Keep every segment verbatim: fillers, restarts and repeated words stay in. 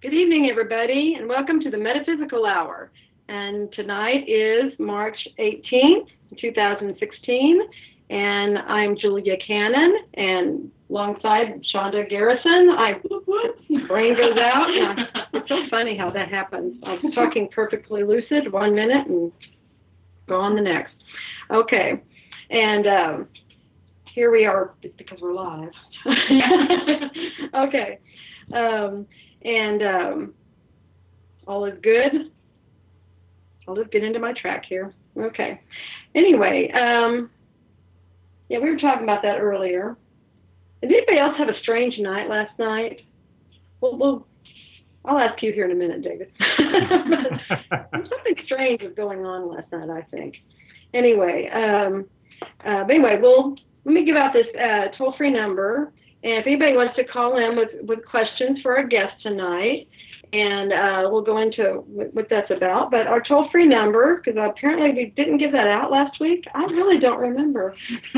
Good evening, everybody, and welcome to the Metaphysical Hour. And tonight is March eighteenth, two thousand sixteen, and I'm Julia Cannon, and alongside Shonda Garrison. I brain goes out. And it's so funny how that happens. I was talking perfectly lucid one minute and go on the next. Okay, and um, here we are because we're live. Okay. Um, And um, all is good. I'll just get into my track here. Okay. Anyway, um, yeah, we were talking about that earlier. Did anybody else have a strange night last night? Well, well I'll ask you here in a minute, David. Something strange was going on last night, I think. Anyway, um, uh, but anyway, well, let me give out this uh, toll-free number. And if anybody wants to call in with, with questions for our guest tonight, and uh, we'll go into what that's about. But our toll-free number, because apparently we didn't give that out last week, I really don't remember.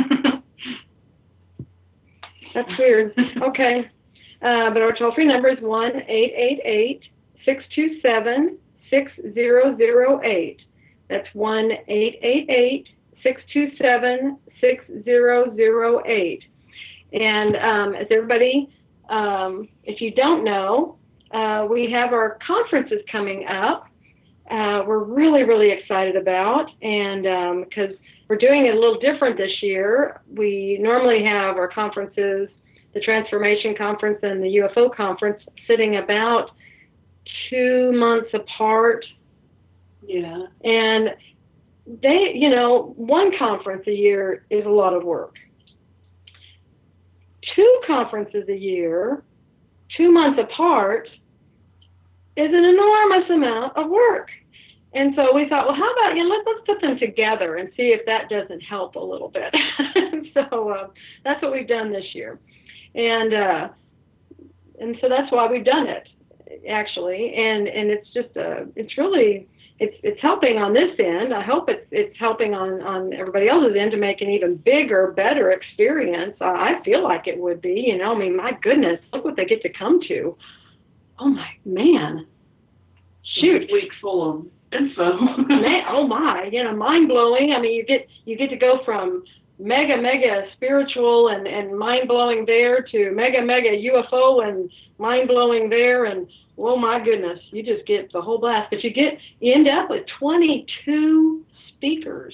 That's weird. Okay. Uh, but our toll-free number is one eight eight eight, six two seven, six zero zero eight. That's one eight eight eight, six two seven, six zero zero eight. And um, as everybody, um, if you don't know, uh, we have our conferences coming up. Uh, we're really, really excited about, and because um, we're doing it a little different this year. We normally have our conferences, the Transformation Conference and the U F O Conference, sitting about two months apart. Yeah. And they, you know, one conference a year is a lot of work. Two conferences a year, two months apart, is an enormous amount of work. And so we thought, well, how about, you know, let's, let's put them together and see if that doesn't help a little bit. so uh, that's what we've done this year. And uh, and so that's why we've done it, actually. And and it's just, uh, it's really, it's it's helping on this end. I hope it's it's helping on, on everybody else's end to make an even bigger, better experience. Uh, I feel like it would be, you know, I mean, my goodness, look what they get to come to. Oh, my, man. Shoot. A week full of info. Man, oh, my, you know, mind-blowing. I mean, you get you get to go from mega, mega spiritual and, and mind-blowing there to mega, mega U F O and mind-blowing there, and oh my goodness, you just get the whole blast. But you get you end up with twenty-two speakers.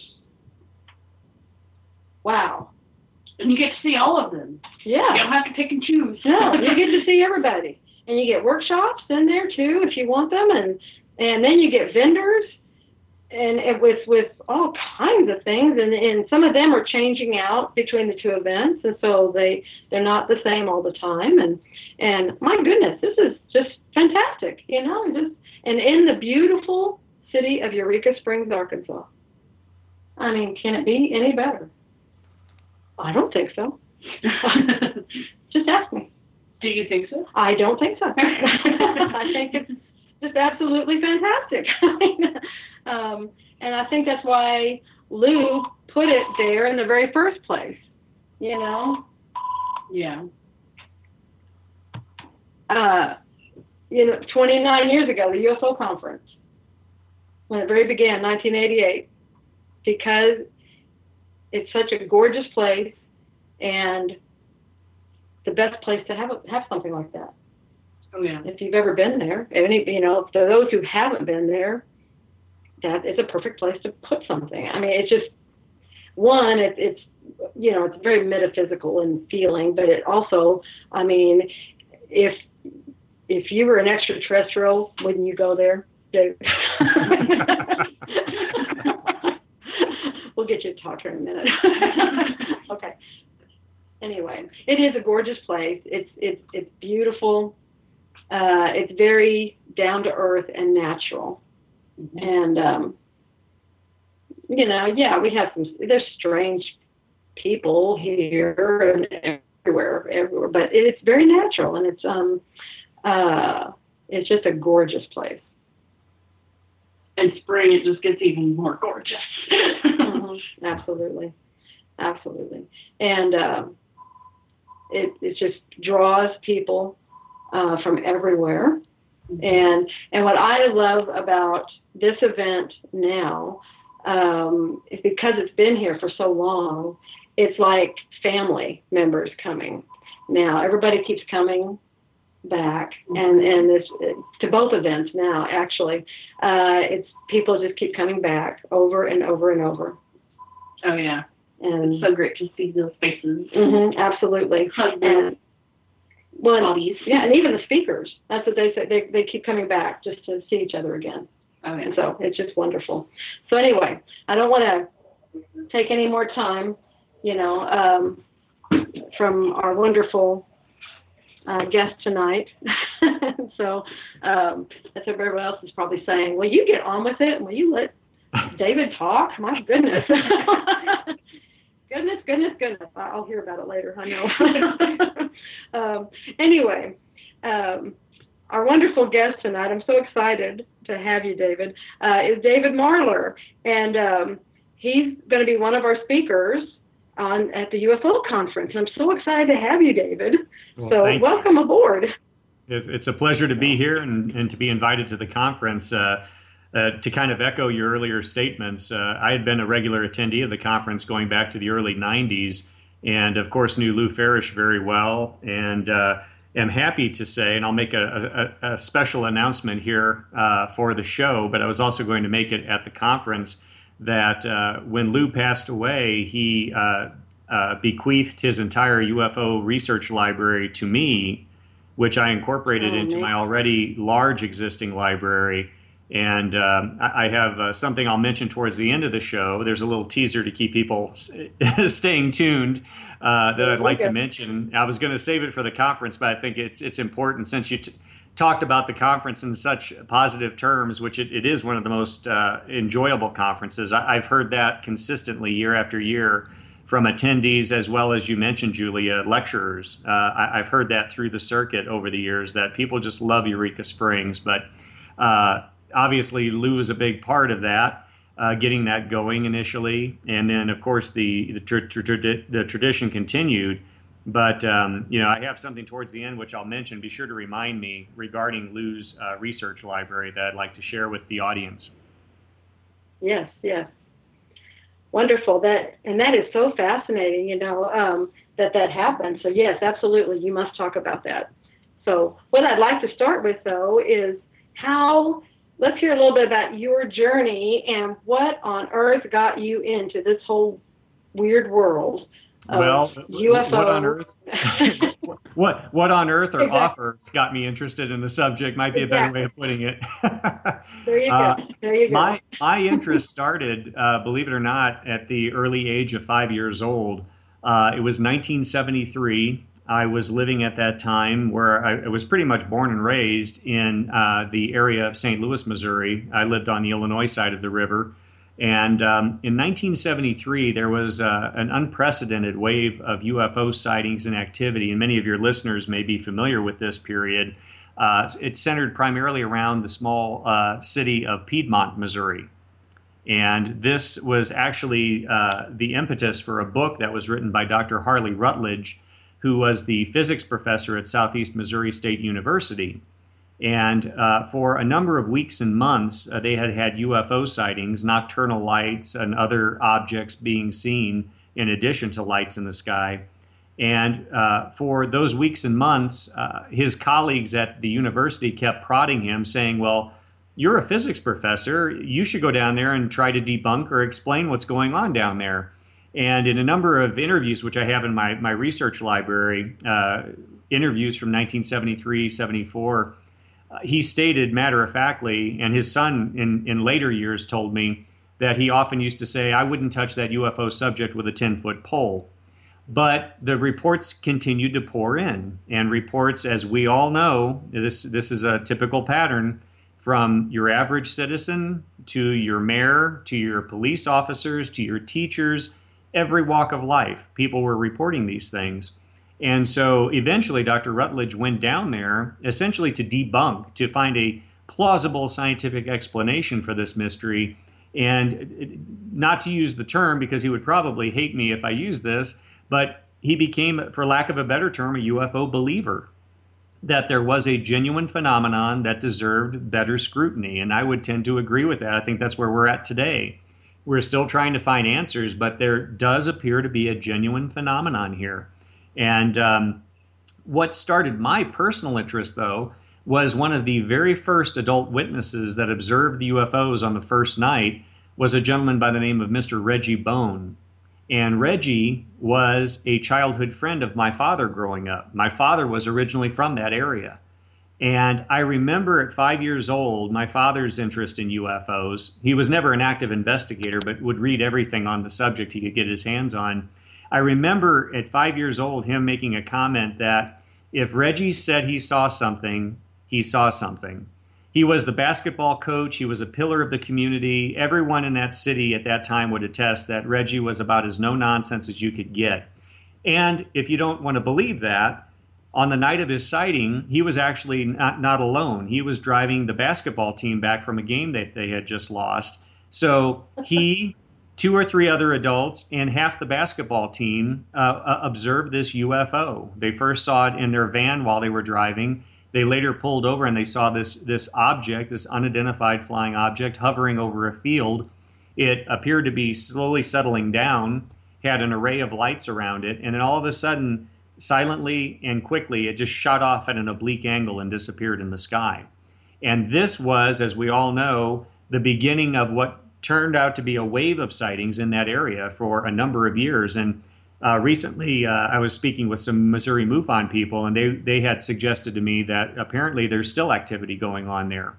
Wow. And you get to see all of them. Yeah. You don't have to pick and choose. No, you get to see everybody. And you get workshops in there too if you want them, and and then you get vendors and it, with with all kinds of things, and, and some of them are changing out between the two events, and so they they're not the same all the time. And and my goodness, this is just fantastic, you know, just and in the beautiful city of Eureka Springs, Arkansas. I mean, can it be any better? I don't think so. Just ask me. Do you think so? I don't think so. I think it's just absolutely fantastic. um, and I think that's why Lou put it there in the very first place, you know? Yeah. Uh, you know, twenty-nine years ago, the U F O conference, when it very began, nineteen eighty-eight, because it's such a gorgeous place and the best place to have a, have something like that. Oh yeah. If you've ever been there, any you know, for those who haven't been there, that is a perfect place to put something. I mean, it's just one, it's it's you know, it's very metaphysical in feeling, but it also, I mean, if if you were an extraterrestrial, wouldn't you go there? We'll get you to talk here in a minute. Okay. Anyway, it is a gorgeous place. It's it's it's beautiful. Uh, it's very down to earth and natural. Mm-hmm. And um, you know, yeah, we have some. There's strange people here and everywhere, everywhere, but it's very natural, and it's um, uh, it's just a gorgeous place. In spring, it just gets even more gorgeous. Mm-hmm. Absolutely, absolutely, and. Uh, It, it just draws people uh, from everywhere. And and what I love about this event now um, is because it's been here for so long, it's like family members coming. Now everybody keeps coming back, and and this to both events now. Actually, uh, it's people just keep coming back over and over and over. Oh yeah, and it's so great to see those faces. Mm-hmm, absolutely. And, well, bodies. Yeah, and even the speakers. That's what they say. They they keep coming back just to see each other again. Oh yeah. And so it's just wonderful. So anyway, I don't want to take any more time, you know, um, from our wonderful uh, guest tonight. so um, that's what everyone else is probably saying. Will you get on with it? Will you let David talk? My goodness. Goodness, goodness, goodness. I'll hear about it later, I know. um, anyway, um, our wonderful guest tonight, I'm so excited to have you, David, uh, is David Marler. And um, he's going to be one of our speakers on at the U F O conference. I'm so excited to have you, David. Well, so welcome you. aboard. It's a pleasure to be here and, and to be invited to the conference. Uh, Uh, to kind of echo your earlier statements, uh, I had been a regular attendee of the conference going back to the early nineties, and of course knew Lou Farish very well, and uh, am happy to say, and I'll make a, a, a special announcement here uh, for the show, but I was also going to make it at the conference, that uh, when Lou passed away, he uh, uh, bequeathed his entire U F O research library to me, which I incorporated oh, into man. my already large existing library. And um, I have uh, something I'll mention towards the end of the show. There's a little teaser to keep people staying tuned uh, that I'd like okay. to mention. I was going to save it for the conference, but I think it's it's important since you t- talked about the conference in such positive terms, which it, it is one of the most uh, enjoyable conferences. I, I've heard that consistently year after year from attendees, as well as you mentioned, Julia, lecturers. Uh, I, I've heard that through the circuit over the years, that people just love Eureka Springs. But uh, obviously, Lou is a big part of that, uh, getting that going initially, and then of course the the, tra- tra- the tradition continued. But um, you know, I have something towards the end which I'll mention. Be sure to remind me regarding Lou's uh, research library that I'd like to share with the audience. Yes, yes, wonderful. That and that is so fascinating. You know um, that that happened. So yes, absolutely, you must talk about that. So what I'd like to start with though is how. Let's hear a little bit about your journey and what on earth got you into this whole weird world of well, U F O. What on earth? what what on earth or exactly. off earth got me interested in the subject might be exactly. a better way of putting it. there you go. Uh, there you go. My my interest started, uh, believe it or not, at the early age of five years old. Uh, it was nineteen seventy-three. I was living at that time where I, I was pretty much born and raised in uh, the area of Saint Louis, Missouri. I lived on the Illinois side of the river. And um, in nineteen seventy-three, there was uh, an unprecedented wave of U F O sightings and activity. And many of your listeners may be familiar with this period. Uh, it centered primarily around the small uh, city of Piedmont, Missouri. And this was actually uh, the impetus for a book that was written by Doctor Harley Rutledge, who was the physics professor at Southeast Missouri State University. And uh, for a number of weeks and months, uh, they had had U F O sightings, nocturnal lights, and other objects being seen in addition to lights in the sky. And uh, for those weeks and months, uh, his colleagues at the university kept prodding him, saying, well, you're a physics professor. You should go down there and try to debunk or explain what's going on down there. And in a number of interviews, which I have in my, my research library, uh, interviews from nineteen seventy-three, seventy-four, uh, he stated matter-of-factly, and his son in, in later years told me, that he often used to say, I wouldn't touch that U F O subject with a ten-foot pole. But the reports continued to pour in. And reports, as we all know, this, this is a typical pattern, from your average citizen to your mayor, to your police officers, to your teachers, every walk of life, people were reporting these things. And so eventually Doctor Rutledge went down there essentially to debunk, to find a plausible scientific explanation for this mystery. And not to use the term, because he would probably hate me if I use this, but he became, for lack of a better term, a U F O believer. that there was a genuine phenomenon that deserved better scrutiny. And I would tend to agree with that. I think that's where we're at today. We're still trying to find answers, but there does appear to be a genuine phenomenon here. And um, what started my personal interest, though, was one of the very first adult witnesses that observed the U F Os on the first night was a gentleman by the name of Mister Reggie Bone. And Reggie was a childhood friend of my father growing up. My father was originally from that area. And I remember at five years old, my father's interest in U F Os. He was never an active investigator, but would read everything on the subject he could get his hands on. I remember at five years old him making a comment that if Reggie said he saw something, he saw something. He was the basketball coach. He was a pillar of the community. Everyone in that city at that time would attest that Reggie was about as no nonsense as you could get. And if you don't want to believe that, on the night of his sighting, he was actually not, not alone. He was driving the basketball team back from a game that they had just lost. So he, two or three other adults, and half the basketball team uh, observed this U F O. They first saw it in their van while they were driving. They later pulled over and they saw this, this object, this unidentified flying object hovering over a field. It appeared to be slowly settling down, had an array of lights around it, and then all of a sudden, silently and quickly, it just shot off at an oblique angle and disappeared in the sky. And this was, as we all know, the beginning of what turned out to be a wave of sightings in that area for a number of years. And Uh, recently, uh, I was speaking with some Missouri MUFON people, and they, they had suggested to me that apparently there's still activity going on there.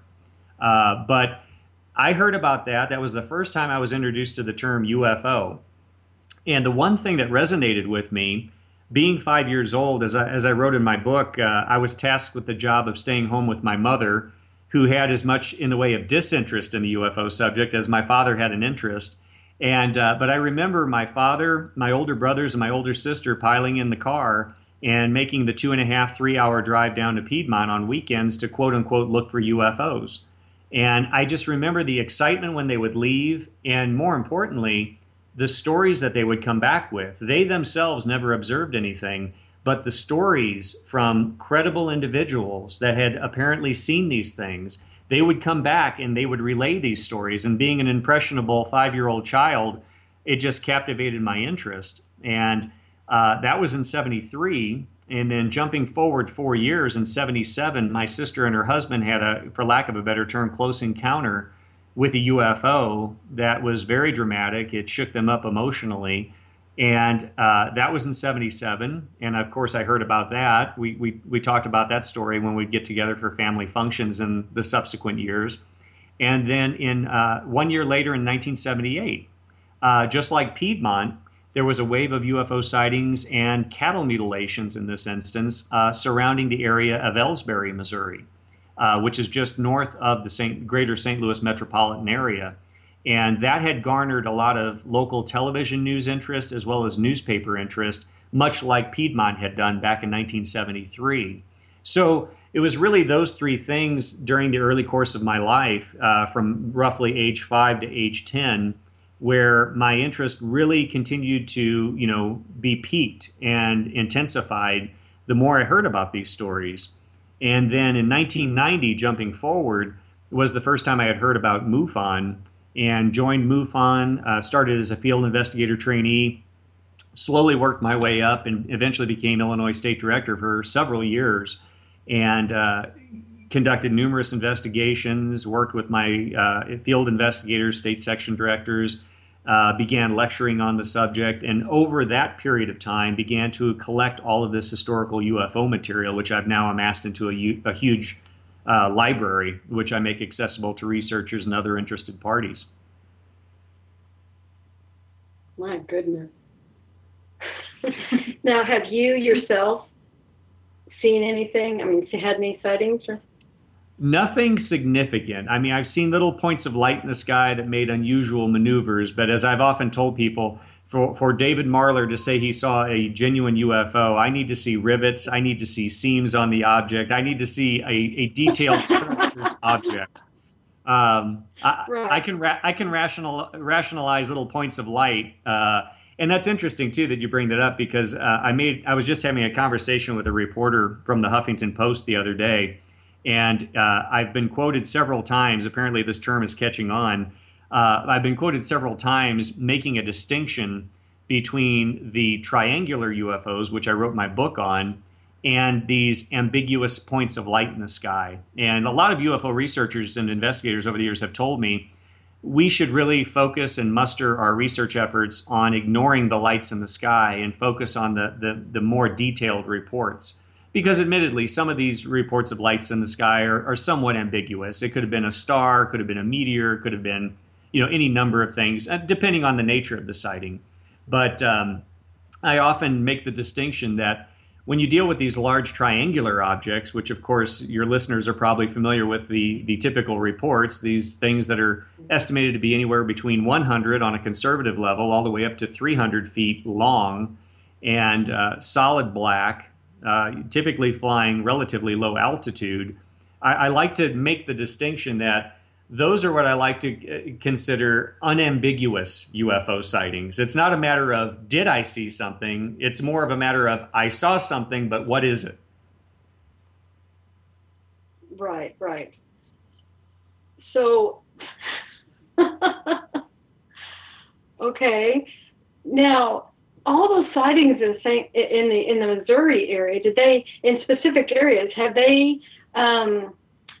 Uh, but I heard about that. That was the first time I was introduced to the term U F O. And the one thing that resonated with me, being five years old, as I, as I wrote in my book, uh, I was tasked with the job of staying home with my mother, who had as much in the way of disinterest in the U F O subject as my father had an interest. And uh, but I remember my father, my older brothers, and my older sister piling in the car and making the two and a half, three hour drive down to Piedmont on weekends to quote unquote look for U F Os. And I just remember the excitement when they would leave, and more importantly, the stories that they would come back with. They themselves never observed anything, but the stories from credible individuals that had apparently seen these things. They would come back and they would relay these stories. And being an impressionable five-year-old child, it just captivated my interest. And uh, that was in seventy-three. And then jumping forward four years in seventy-seven, my sister and her husband had a, for lack of a better term, close encounter with a U F O that was very dramatic. It shook them up emotionally. And uh, that was in seventy-seven. And of course, I heard about that. We, we, we talked about that story when we'd get together for family functions in the subsequent years. And then in uh, one year later in nineteen seventy-eight, uh, just like Piedmont, there was a wave of U F O sightings and cattle mutilations in this instance uh, surrounding the area of Ellsbury, Missouri, uh, which is just north of the Saint, greater Saint Louis metropolitan area. And that had garnered a lot of local television news interest as well as newspaper interest, much like Piedmont had done back in nineteen seventy-three. So it was really those three things during the early course of my life, uh, from roughly age five to age ten, where my interest really continued to, you know, be piqued and intensified the more I heard about these stories. And then in nineteen ninety, jumping forward, was the first time I had heard about MUFON, and joined MUFON, uh, started as a field investigator trainee, slowly worked my way up, and eventually became Illinois State Director for several years, and uh, conducted numerous investigations, worked with my uh, field investigators, state section directors, uh, began lecturing on the subject, and over that period of time began to collect all of this historical U F O material, which I've now amassed into a, a huge Uh, library, which I make accessible to researchers and other interested parties. My goodness. Now, have you yourself seen anything? I mean, had any sightings? Or? Nothing significant. I mean, I've seen little points of light in the sky that made unusual maneuvers, but as I've often told people, For, for David Marler to say he saw a genuine U F O, I need to see rivets, I need to see seams on the object, I need to see a, a detailed structured object. Um, I, right. I can ra- I can rational, rationalize little points of light, uh, And that's interesting too that you bring that up because uh, I made I was just having a conversation with a reporter from the Huffington Post the other day, and uh, I've been quoted several times. Apparently, this term is catching on. Uh, I've been quoted several times making a distinction between the triangular U F Os, which I wrote my book on, and these ambiguous points of light in the sky. And a lot of U F O researchers and investigators over the years have told me we should really focus and muster our research efforts on ignoring the lights in the sky and focus on the, the, the more detailed reports. Because admittedly, some of these reports of lights in the sky are, are somewhat ambiguous. It could have been a star, could have been a meteor, could have been, you know, any number of things, uh, depending on the nature of the sighting. But um, I often make the distinction that when you deal with these large triangular objects, which of course your listeners are probably familiar with the, the typical reports, these things that are estimated to be anywhere between one hundred on a conservative level all the way up to three hundred feet long and uh, solid black, uh, typically flying relatively low altitude, I, I like to make the distinction that those are what I like to consider unambiguous U F O sightings. It's not a matter of, did I see something? It's more of a matter of, I saw something, but what is it? Right, right. So, okay. Now, all those sightings in Saint in the in the Missouri area, did they, in specific areas, have they um,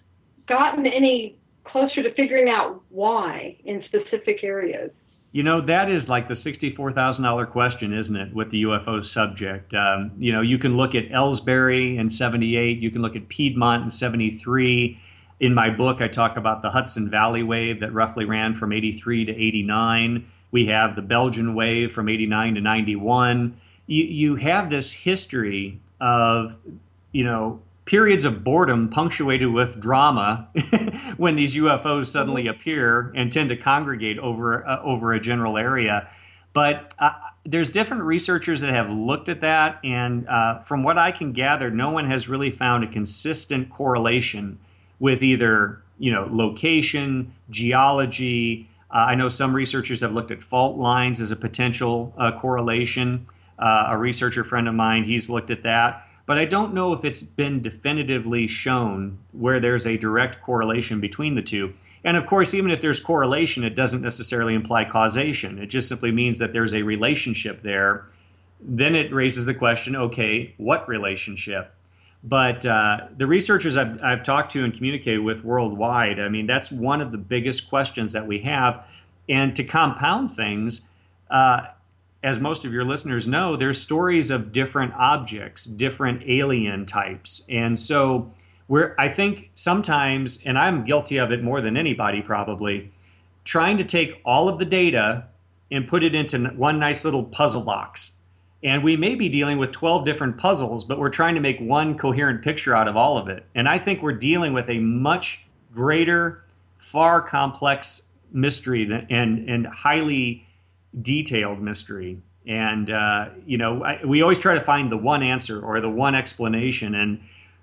gotten any closer to figuring out why in specific areas? You know, that is like the sixty-four thousand dollars question, isn't it, with the U F O subject? Um, you know, you can look at Ellsbury in seventy-eight, you can look at Piedmont in seventy-three. In my book, I talk about the Hudson Valley wave that roughly ran from eighty-three to eighty-nine. We have the Belgian wave from eighty-nine to ninety-one. You, you have this history of, you know, periods of boredom punctuated with drama when these U F Os suddenly appear and tend to congregate over uh, over a general area. But uh, there's different researchers that have looked at that, and uh, from what I can gather, no one has really found a consistent correlation with either, you know, location, geology. Uh, I know some researchers have looked at fault lines as a potential uh, correlation. Uh, a researcher friend of mine, he's looked at that. But I don't know if it's been definitively shown where there's a direct correlation between the two. And of course, even if there's correlation, it doesn't necessarily imply causation. It just simply means that there's a relationship there. Then it raises the question, okay, what relationship? But uh, the researchers I've, I've talked to and communicated with worldwide, I mean, that's one of the biggest questions that we have. And to compound things, uh, as most of your listeners know, there's stories of different objects, different alien types. And so we're, I think sometimes, and I'm guilty of it more than anybody probably, trying to take all of the data and put it into one nice little puzzle box. And we may be dealing with twelve different puzzles, but we're trying to make one coherent picture out of all of it. And I think we're dealing with a much greater, far complex mystery than, and, and highly detailed mystery. And, uh, you know, I, we always try to find the one answer or the one explanation. And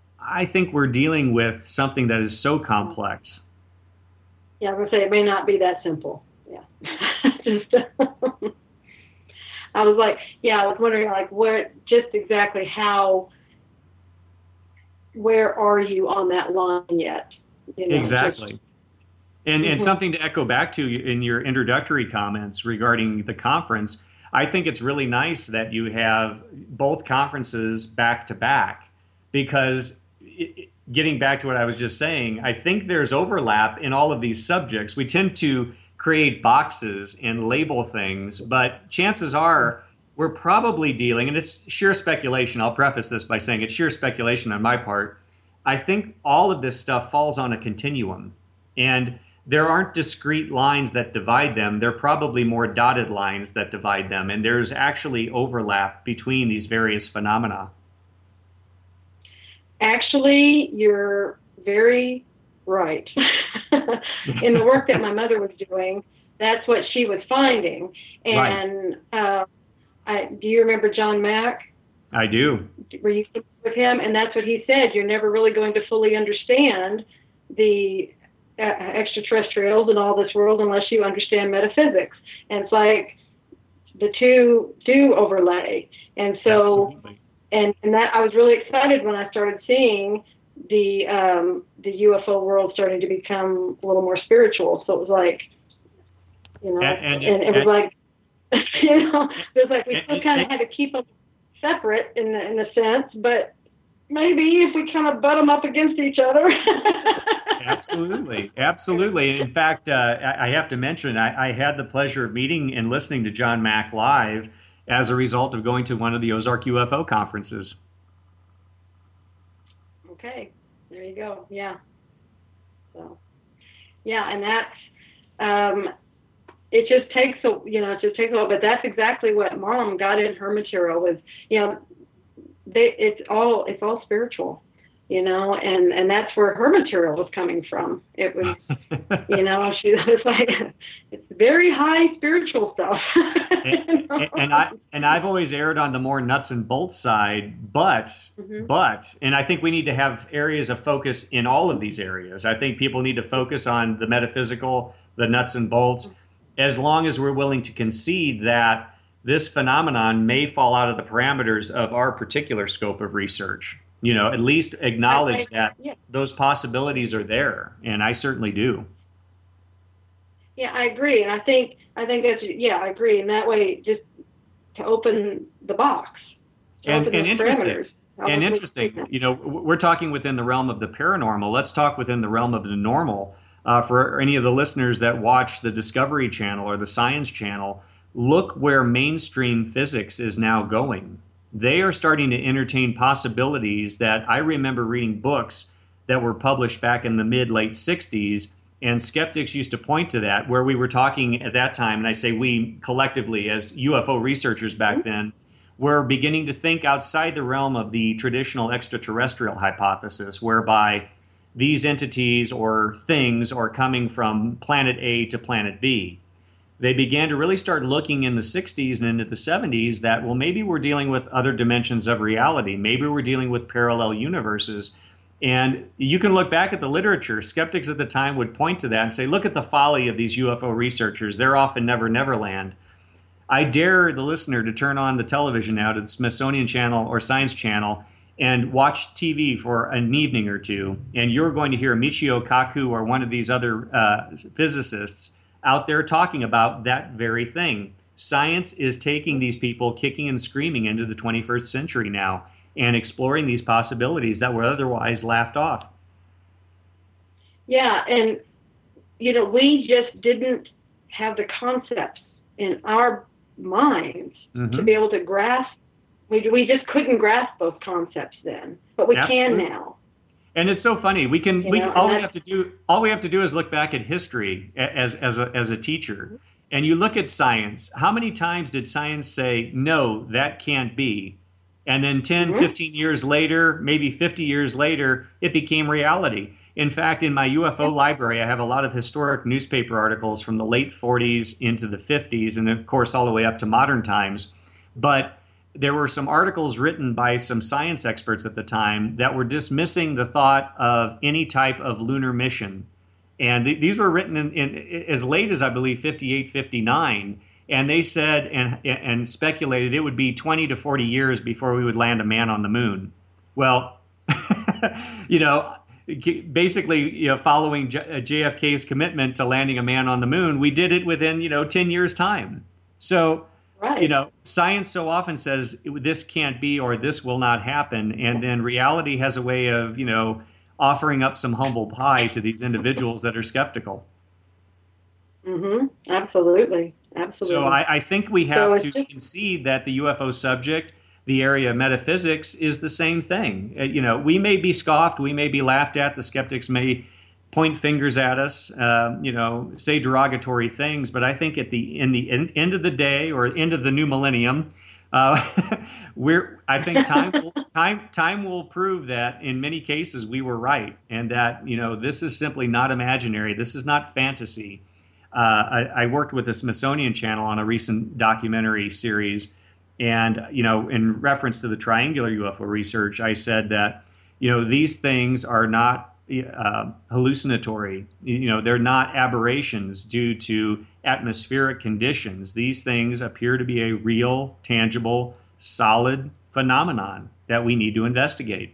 I think we're dealing with something that is so complex. Yeah, I was going to say, it may not be that simple. Yeah. Just, I was like, yeah, I was wondering, like, where, just exactly how, where are you on that line yet? You know, exactly. Just, And, and mm-hmm. something to echo back to in your introductory comments regarding the conference, I think it's really nice that you have both conferences back to back, because it, getting back to what I was just saying, I think there's overlap in all of these subjects. We tend to create boxes and label things, but chances are we're probably dealing, and it's sheer speculation. I'll preface this by saying it's sheer speculation on my part. I think all of this stuff falls on a continuum, and there aren't discrete lines that divide them. They're probably more dotted lines that divide them, and there's actually overlap between these various phenomena. Actually, you're very right. In the work that my mother was doing, that's what she was finding. And right. uh, I, do you remember John Mack? I do. Were you with him? And that's what he said. You're never really going to fully understand the uh, extraterrestrials and all this world unless you understand metaphysics. And it's like, the two do overlay. And so, Absolutely. and, and that I was really excited when I started seeing the um, the U F O world starting to become a little more spiritual. So it was like, you know, And, and, and it was and, like, you know, it was like we and, still kind of and, had to keep them separate in the, in a sense, but maybe if we kind of butt them up against each other. Absolutely, absolutely. In fact, uh, I I have to mention I, I had the pleasure of meeting and listening to John Mack live as a result of going to one of the Ozark U F O conferences. Okay, there you go. Yeah. So, yeah, and that's um, it. Just takes a you know, it just takes a while. But that's exactly what Mom got in her material was. You know, they it's all it's all spiritual. You know, and, and that's where her material was coming from. It was, you know, she was like, it's very high spiritual stuff. and, you know? and I and I've always erred on the more nuts and bolts side, but mm-hmm. but and I think we need to have areas of focus in all of these areas. I think people need to focus on the metaphysical, the nuts and bolts, as long as we're willing to concede that this phenomenon may fall out of the parameters of our particular scope of research. You know, at least acknowledge I, I, that yeah. those possibilities are there, and I certainly do. Yeah, I agree, and I think I think that's yeah, I agree. And that way, just to open the box, and, open and those interesting, parameters. and interesting. You know, we're talking within the realm of the paranormal. Let's talk within the realm of the normal. Uh, for any of the listeners that watch the Discovery Channel or the Science Channel, look where mainstream physics is now going. They are starting to entertain possibilities that I remember reading books that were published back in the mid late sixties, and skeptics used to point to that, where we were talking at that time, and I say we collectively as U F O researchers back mm-hmm. then, were beginning to think outside the realm of the traditional extraterrestrial hypothesis, whereby these entities or things are coming from planet A to planet B. They began to really start looking in the sixties and into the seventies that, well, maybe we're dealing with other dimensions of reality. Maybe we're dealing with parallel universes. And you can look back at the literature. Skeptics at the time would point to that and say, look at the folly of these U F O researchers. They're off in Never Never Land. I dare the listener to turn on the television now to the Smithsonian Channel or Science Channel and watch T V for an evening or two, and you're going to hear Michio Kaku or one of these other uh, physicists out there talking about that very thing. Science is taking these people kicking and screaming into the twenty-first century now and exploring these possibilities that were otherwise laughed off. Yeah, and, you know, we just didn't have the concepts in our minds mm-hmm. to be able to grasp. We, we just couldn't grasp those concepts then, but we Absolutely. Can now. And it's so funny. We can. You we know, all we have to do. All we have to do is look back at history as as a as a teacher, and you look at science. How many times did science say no, that can't be, and then ten, mm-hmm. fifteen years later, maybe fifty years later, it became reality. In fact, in my U F O library, I have a lot of historic newspaper articles from the late forties into the fifties, and of course all the way up to modern times. But there were some articles written by some science experts at the time that were dismissing the thought of any type of lunar mission. And th- these were written in, in as late as, I believe, fifty-eight, fifty-nine. And they said and, and speculated it would be twenty to forty years before we would land a man on the moon. Well, you know, basically, you know, following J F K's commitment to landing a man on the moon, we did it within, you know, ten years' time. So, right. You know, science so often says this can't be or this will not happen. And then reality has a way of, you know, offering up some humble pie to these individuals that are skeptical. Mm-hmm. Absolutely. Absolutely. So I, I think we have so to just... concede that the U F O subject, the area of metaphysics, is the same thing. Uh, you know, we may be scoffed, we may be laughed at, the skeptics may point fingers at us, uh, you know, say derogatory things. But I think at the in the in, end of the day or end of the new millennium, uh, we're I think time will, time time will prove that in many cases we were right, and that, you know, this is simply not imaginary. This is not fantasy. Uh, I, I worked with the Smithsonian Channel on a recent documentary series, and, you know, in reference to the triangular U F O research, I said that, you know, these things are not Uh, hallucinatory. You know, they're not aberrations due to atmospheric conditions. These things appear to be a real, tangible, solid phenomenon that we need to investigate.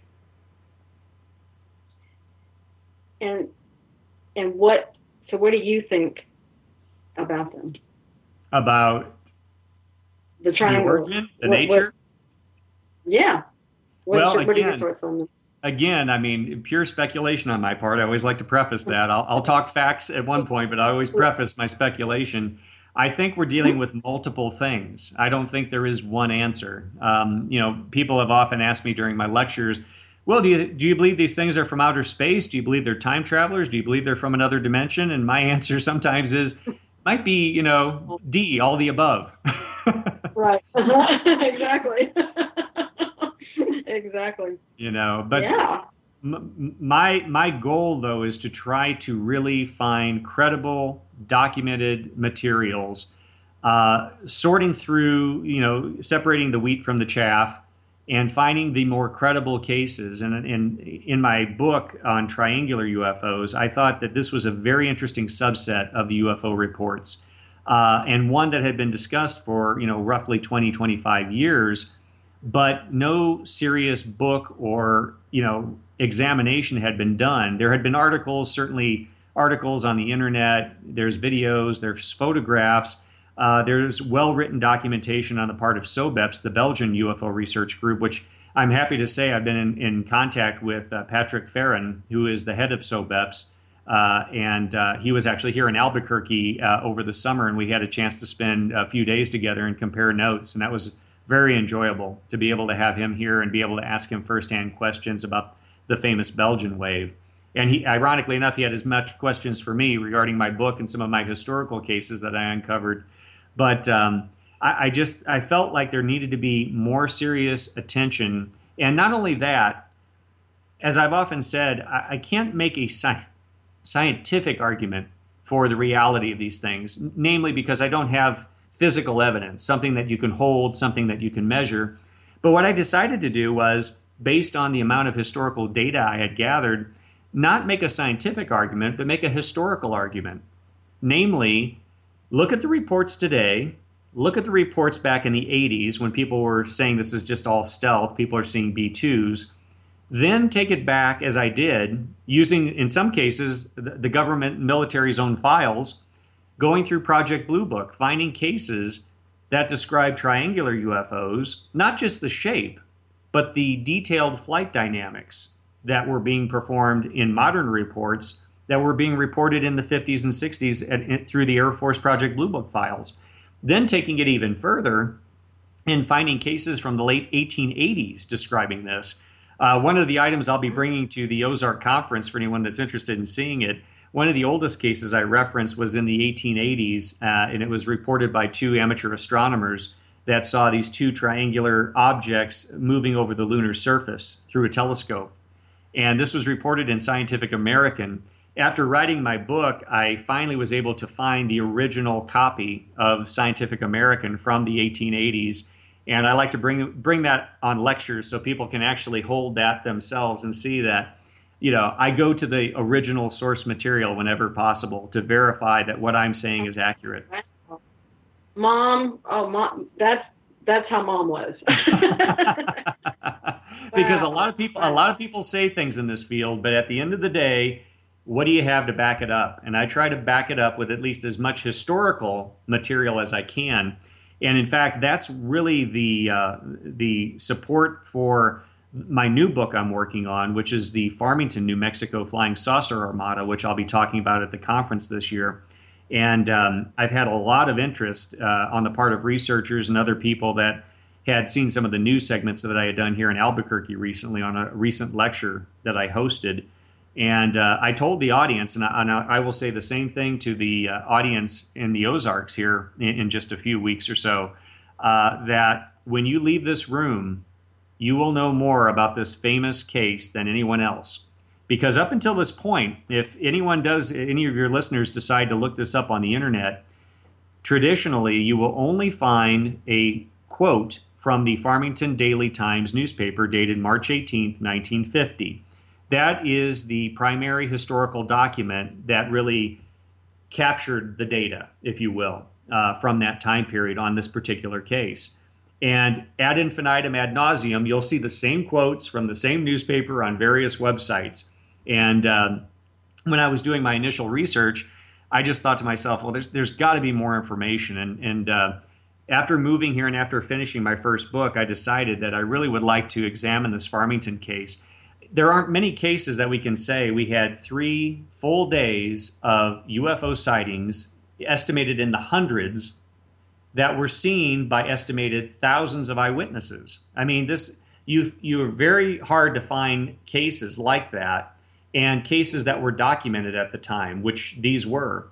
And and what? So what do you think about them? About The the triangle. origin, the What- nature? What, yeah. What's Well, your, what are your again, thoughts on them? again, I mean, pure speculation on my part. I always like to preface that. I'll, I'll talk facts at one point, but I always preface my speculation. I think we're dealing with multiple things. I don't think there is one answer. Um, you know, people have often asked me during my lectures, well, do you, do you believe these things are from outer space? Do you believe they're time travelers? Do you believe they're from another dimension? And my answer sometimes is, might be, you know, D, all the above. Right. Exactly. Exactly. You know, but Yeah. M- my my goal though is to try to really find credible documented materials, uh, sorting through, you know, separating the wheat from the chaff, and finding the more credible cases. And in in my book on triangular U F Os, I thought that this was a very interesting subset of the U F O reports, uh, and one that had been discussed for, you know, roughly twenty, twenty-five years, but no serious book or, you know, examination had been done. There had been articles, certainly articles on the internet, there's videos, there's photographs, uh, there's well-written documentation on the part of SOBEPS, the Belgian U F O research group, which I'm happy to say I've been in, in contact with uh, Patrick Farron, who is the head of SOBEPS, uh, and uh, he was actually here in Albuquerque uh, over the summer, and we had a chance to spend a few days together and compare notes, and that was very enjoyable to be able to have him here and be able to ask him firsthand questions about the famous Belgian wave. And he, ironically enough, he had as much questions for me regarding my book and some of my historical cases that I uncovered. But um, I, I just, I felt like there needed to be more serious attention. And not only that, as I've often said, I, I can't make a sci- scientific argument for the reality of these things, namely because I don't have physical evidence, something that you can hold, something that you can measure. But what I decided to do was, based on the amount of historical data I had gathered, not make a scientific argument, but make a historical argument. Namely, look at the reports today, look at the reports back in the eighties when people were saying this is just all stealth, people are seeing B twos, then take it back, as I did, using, in some cases, the government military's own files, going through Project Blue Book, finding cases that describe triangular U F Os, not just the shape, but the detailed flight dynamics that were being performed in modern reports that were being reported in the fifties and sixties at, at, through the Air Force Project Blue Book files. Then taking it even further and finding cases from the late eighteen eighties describing this. Uh, one of the items I'll be bringing to the Ozark conference for anyone that's interested in seeing it, one of the oldest cases I referenced was in the eighteen eighties, uh, and it was reported by two amateur astronomers that saw these two triangular objects moving over the lunar surface through a telescope. And this was reported in Scientific American. After writing my book, I finally was able to find the original copy of Scientific American from the eighteen eighties. And I like to bring bring that on lectures so people can actually hold that themselves and see that, you know, I go to the original source material whenever possible to verify that what I'm saying is accurate. Mom, oh, mom, that's that's how mom was. Because Wow. a lot of people, a lot of people say things in this field, but at the end of the day, what do you have to back it up? And I try to back it up with at least as much historical material as I can. And in fact, that's really the uh, the support for my new book I'm working on, which is the Farmington, New Mexico Flying Saucer Armada, which I'll be talking about at the conference this year. And um, I've had a lot of interest uh, on the part of researchers and other people that had seen some of the news segments that I had done here in Albuquerque recently on a recent lecture that I hosted. And uh, I told the audience, and I, and I will say the same thing to the uh, audience in the Ozarks here in, in just a few weeks or so, uh, that when you leave this room, you will know more about this famous case than anyone else. Because up until this point, if anyone does, any of your listeners decide to look this up on the internet, traditionally you will only find a quote from the Farmington Daily Times newspaper dated March eighteenth, nineteen fifty. That is the primary historical document that really captured the data, if you will, uh, from that time period on this particular case. And ad infinitum, ad nauseum, you'll see the same quotes from the same newspaper on various websites. And um, when I was doing my initial research, I just thought to myself, well, there's there's got to be more information. And, and uh, after moving here and after finishing my first book, I decided that I really would like to examine this Farmington case. There aren't many cases that we can say we had three full days of U F O sightings, estimated in the hundreds, that were seen by estimated thousands of eyewitnesses. I mean, this you you're very hard to find cases like that, and cases that were documented at the time, which these were.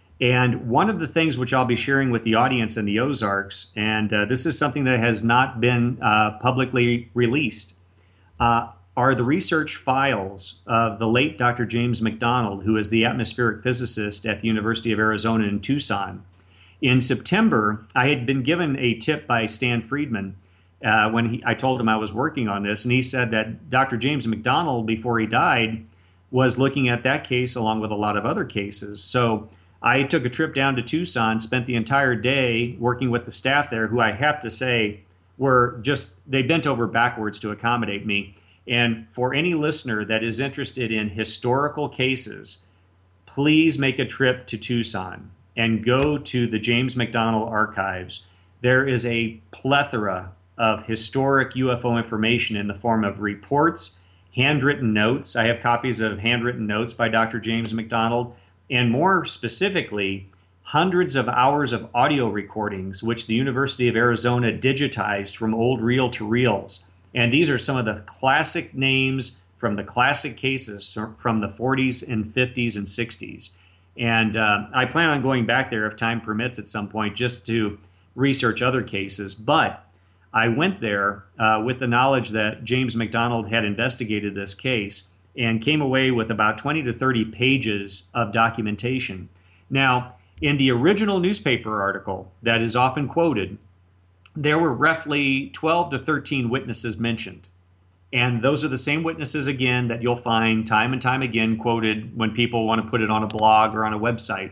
And one of the things which I'll be sharing with the audience in the Ozarks, and uh, this is something that has not been uh, publicly released, uh, are the research files of the late Doctor James McDonald, who is the atmospheric physicist at the University of Arizona in Tucson. In September, I had been given a tip by Stan Friedman uh, when he, I told him I was working on this, and he said that Doctor James McDonald, before he died, was looking at that case along with a lot of other cases. So I took a trip down to Tucson, spent the entire day working with the staff there, who I have to say were just, they bent over backwards to accommodate me. And for any listener that is interested in historical cases, please make a trip to Tucson and go to the James McDonald archives. There is a plethora of historic U F O information in the form of reports, handwritten notes. I have copies of handwritten notes by Doctor James McDonald, and more specifically, hundreds of hours of audio recordings, which the University of Arizona digitized from old reel to reels. And these are some of the classic names from the classic cases from the forties and fifties and sixties. And uh, I plan on going back there if time permits at some point just to research other cases. But I went there uh, with the knowledge that James McDonald had investigated this case and came away with about twenty to thirty pages of documentation. Now, in the original newspaper article that is often quoted, there were roughly twelve to thirteen witnesses mentioned. And those are the same witnesses, again, that you'll find time and time again quoted when people want to put it on a blog or on a website.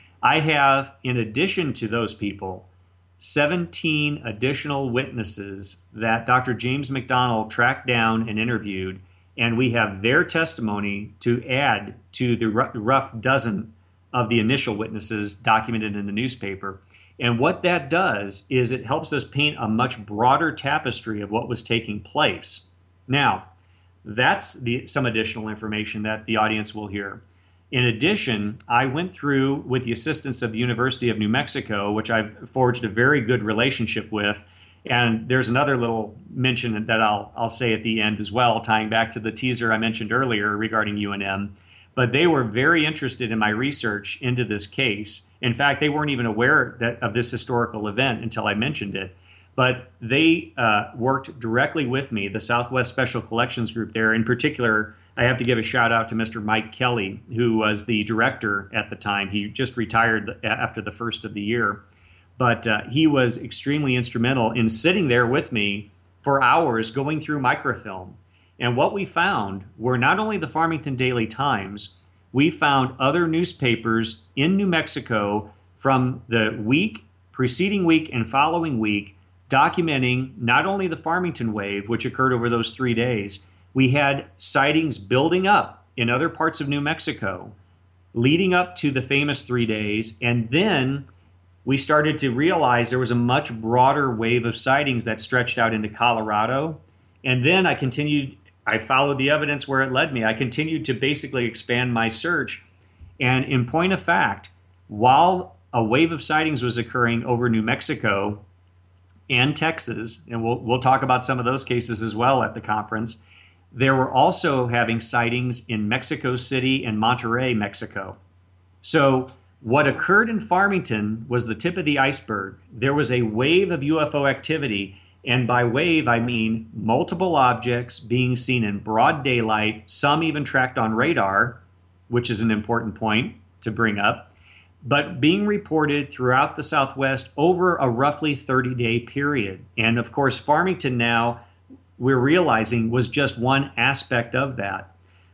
I have, in addition to those people, seventeen additional witnesses that Doctor James McDonald tracked down and interviewed, and we have their testimony to add to the rough dozen of the initial witnesses documented in the newspaper. And what that does is it helps us paint a much broader tapestry of what was taking place. Now, that's the, some additional information that the audience will hear. In addition, I went through, with the assistance of the University of New Mexico, which I've forged a very good relationship with, and there's another little mention that I'll, I'll say at the end as well, tying back to the teaser I mentioned earlier regarding U N M. But they were very interested in my research into this case. In fact, they weren't even aware that, of this historical event until I mentioned it. But they uh, worked directly with me, the Southwest Special Collections Group there. In particular, I have to give a shout out to Mister Mike Kelly, who was the director at the time. He just retired after the first of the year. But uh, he was extremely instrumental in sitting there with me for hours going through microfilm. And what we found were not only the Farmington Daily Times, we found other newspapers in New Mexico from the week, preceding week, and following week documenting not only the Farmington wave, which occurred over those three days, we had sightings building up in other parts of New Mexico leading up to the famous three days. And then we started to realize there was a much broader wave of sightings that stretched out into Colorado. And then I continued, I followed the evidence where it led me. I continued to basically expand my search. And in point of fact, while a wave of sightings was occurring over New Mexico and Texas, and we'll, we'll talk about some of those cases as well at the conference, there were also having sightings in Mexico City and Monterrey, Mexico. So what occurred in Farmington was the tip of the iceberg. There was a wave of U F O activity. And by wave, I mean multiple objects being seen in broad daylight, some even tracked on radar, which is an important point to bring up, but being reported throughout the Southwest over a roughly thirty-day period. And of course, Farmington now, we're realizing, was just one aspect of that.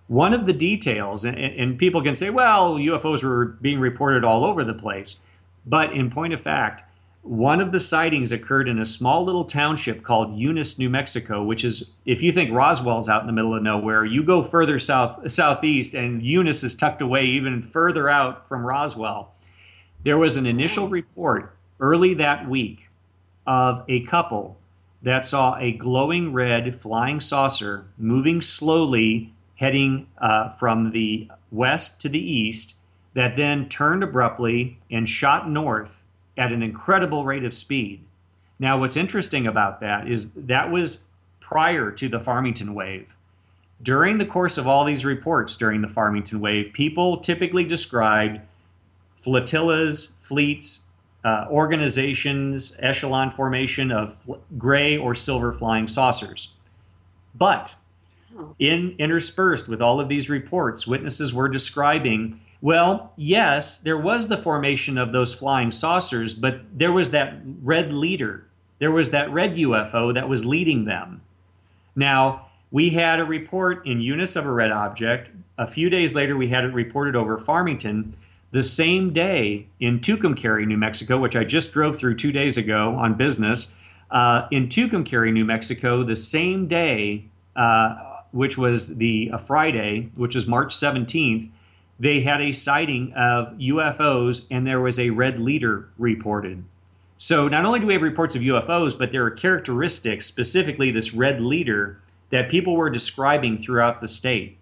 One of the details, and, and people can say, well, U F Os were being reported all over the place. But in point of fact, one of the sightings occurred in a small little township called Eunice, New Mexico, which is, if you think Roswell's out in the middle of nowhere, you go further south, southeast, and Eunice is tucked away even further out from Roswell. There was an initial report early that week of a couple that saw a glowing red flying saucer moving slowly, heading uh, from the west to the east, that then turned abruptly and shot north at an incredible rate of speed. Now, what's interesting about that is that was prior to the Farmington wave. During the course of all these reports during the Farmington wave, people typically described flotillas, fleets, uh, organizations, echelon formation of gray or silver flying saucers. But in interspersed with all of these reports, witnesses were describing, well, yes, there was the formation of those flying saucers, but there was that red leader. There was that red U F O that was leading them. Now, we had a report in Eunice of a red object. A few days later, we had it reported over Farmington. The same day in Tucumcari, New Mexico, which I just drove through two days ago on business, uh, in Tucumcari, New Mexico, the same day, uh, which was the a Friday, which is March seventeenth, they had a sighting of U F Os, and there was a red leader reported. So not only do we have reports of U F Os, but there are characteristics, specifically this red leader, that people were describing throughout the state.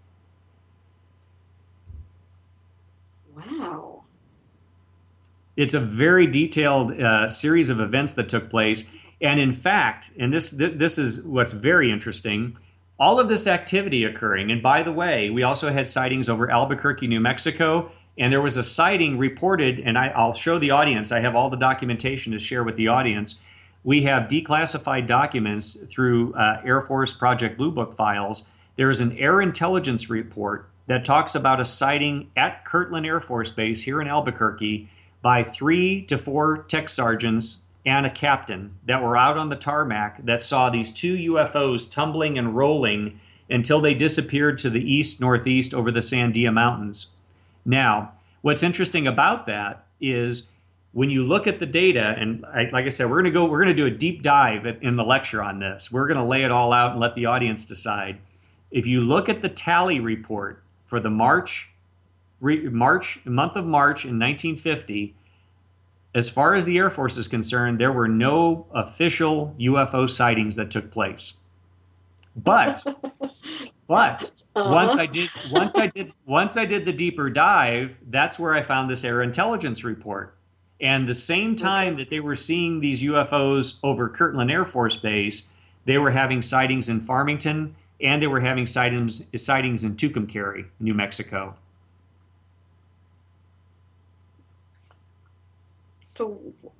Wow. It's a very detailed uh, series of events that took place. And in fact, and this th- this is what's very interesting, all of this activity occurring, and by the way, we also had sightings over Albuquerque, New Mexico, and there was a sighting reported, and I, I'll show the audience, I have all the documentation to share with the audience. We have declassified documents through uh, Air Force Project Blue Book files. There is an air intelligence report that talks about a sighting at Kirtland Air Force Base here in Albuquerque by three to four tech sergeants and a captain that were out on the tarmac that saw these two U F Os tumbling and rolling until they disappeared to the east northeast over the Sandia Mountains. Now, what's interesting about that is when you look at the data, and I, like I said, we're going to go, we're going to do a deep dive in the lecture on this. We're going to lay it all out and let the audience decide. If you look at the tally report for the March, re, March month of March in nineteen fifty, as far as the Air Force is concerned, there were no official U F O sightings that took place. But, but Uh-huh. once I did, once I did, once I did the deeper dive, that's where I found this air intelligence report. And the same time that they were seeing these U F Os over Kirtland Air Force Base, they were having sightings in Farmington, and they were having sightings sightings in Tucumcari, New Mexico. So,